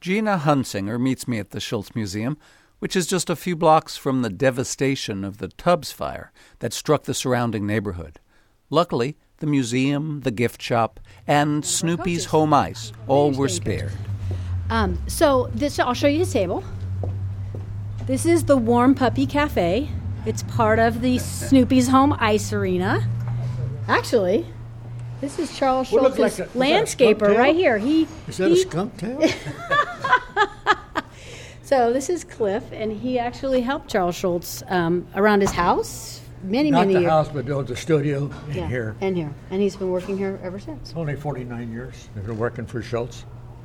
Gina Hunsinger meets me at the Schultz Museum, which is just a few blocks from the devastation of the Tubbs fire that struck the surrounding neighborhood. Luckily, the museum, the gift shop, and Snoopy's Home Ice all were spared. I'll show you his table. This is the Warm Puppy Cafe. It's part of the Snoopy's Home Ice Arena. Actually, this is Charles Schultz's landscaper right here. Is that a skunk tail? So this is Cliff, and he actually helped Charles Schultz around his house many years. Not the house, but built the studio here. And here. And he's been working here ever since. Only 49 years. I've been working for Schultz.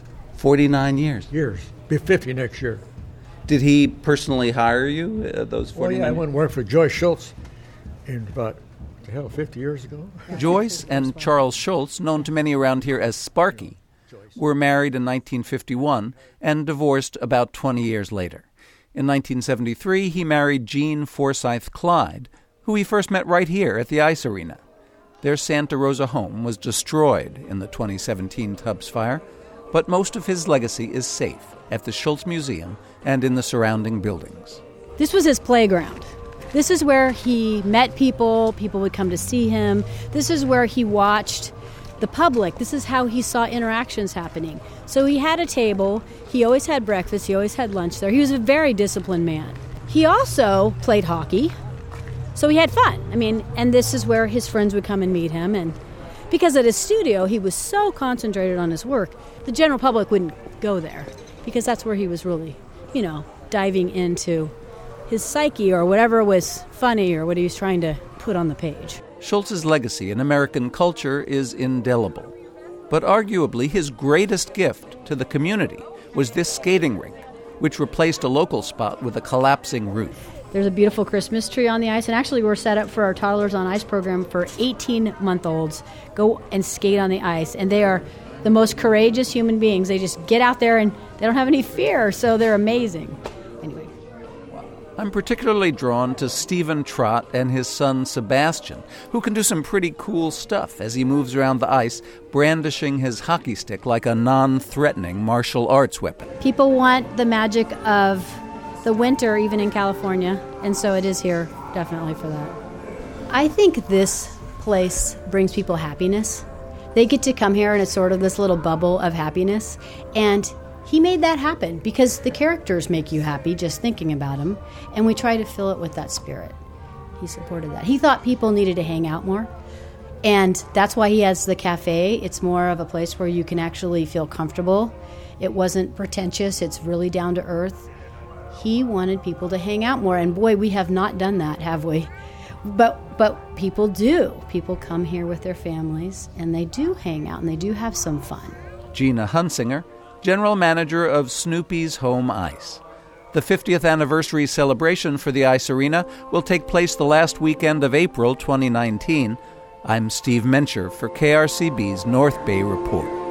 49 years? Years. Be 50 next year. Did he personally hire you those 49 Well, yeah, I years? went and worked for Joyce Schultz in about, 50 years ago. Joyce and Charles Schultz, known to many around here as Sparky, were married in 1951 and divorced about 20 years later. In 1973, he married Jean Forsyth Clyde, who he first met right here at the Ice Arena. Their Santa Rosa home was destroyed in the 2017 Tubbs fire, but most of his legacy is safe at the Schultz Museum and in the surrounding buildings. This was his playground. This is where he met people. People would come to see him. This is where he watched the public. This is how he saw interactions happening. So he had a table. He always had breakfast. He always had lunch there. He was a very disciplined man. He also played hockey. So he had fun. And this is where his friends would come and meet him. And because at his studio, he was so concentrated on his work, the general public wouldn't go there because that's where he was really, diving into his psyche or whatever was funny or what he was trying to put on the page. Schultz's legacy in American culture is indelible. But arguably his greatest gift to the community was this skating rink, which replaced a local spot with a collapsing roof. There's a beautiful Christmas tree on the ice, and actually we're set up for our Toddlers on Ice program for 18-month-olds. Go and skate on the ice, and they are the most courageous human beings. They just get out there and they don't have any fear, so they're amazing. Anyway. I'm particularly drawn to Stephen Trott and his son Sebastian, who can do some pretty cool stuff as he moves around the ice, brandishing his hockey stick like a non-threatening martial arts weapon. People want the magic of the winter, even in California, and so it is here definitely for that. I think this place brings people happiness. They get to come here and it's sort of this little bubble of happiness, and he made that happen because the characters make you happy just thinking about them, and we try to fill it with that spirit. He supported that. He thought people needed to hang out more, and that's why he has the cafe. It's more of a place where you can actually feel comfortable. It wasn't pretentious. It's really down to earth. He wanted people to hang out more, and boy, we have not done that, have we? But people do. People come here with their families, and they do hang out, and they do have some fun. Gina Hunsinger, General Manager of Snoopy's Home Ice. The 50th anniversary celebration for the Ice Arena will take place the last weekend of April 2019. I'm Steve Mencher for KRCB's North Bay Report.